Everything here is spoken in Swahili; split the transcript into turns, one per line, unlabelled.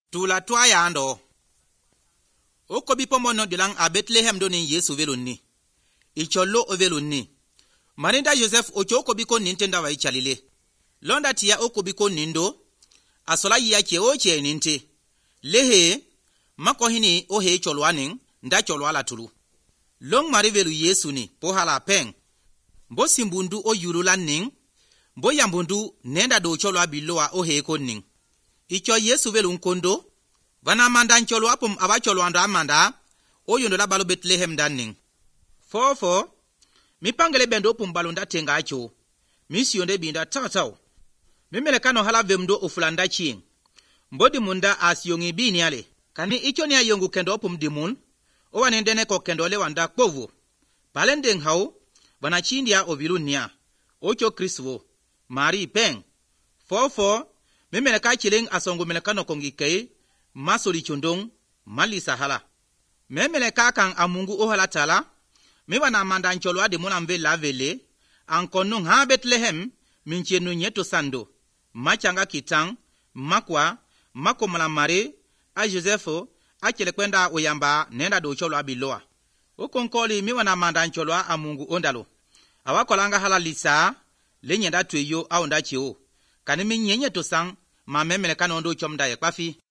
Tula twa yando. Oko bipo mono dilang a Bethlehem do ni Yesu veluni. Icholo o veluni. Maninda Joseph ocho oko biko nintenda wa ichalile. Londa tia oko biko nindo. Asola yake oche ninte. Lehe, mako hini ohe cholwaning, nda cholwala tulu. Long mari velu Yesu ni, pohala peng. Mbo simbundu o yululan ning. Mbo yambundu nenda do cholwa biloa ohe koning. Icho Yesu velu nkondo. Vana manda ncholo apum aba cholo anda amanda. O yondo la balo Bethlehem daning. Fofo. Mi pangele bendo opum balonda tenga acho. Misi yonde binda tatao. Mimelekano hala vemdo ofulanda ching. Mbodi munda asiyongi bini ale. Kani icho ni ayongu kendo opum dimun. Owa nendene ko kendo le wanda kpovu. Palendeng hau. Vana chindia o vilunia. Ocho Krisvo. Mari peng. Fofo. Mimeleka chileng asongu melekano kongi kei. Masoli chondong. Mali sahala. Mimeleka kang amungu ohala tala. Miwana manda ncholo adi muna mve la vele. Ankonung ha Bethlehem. Minchenu nyeto sando. Machanga kitang. Makwa. Mako malamare. A Josepho. A chelekwenda uyamba nenda do cholo abiloa. Ukonkoli miwana manda ncholo amungu ondalo. Awakolanga hala lisa. Lenyenda tuyo au ndachio. Kanimi nyenye tosang. Ma memele kanondo chomda ye kwafi.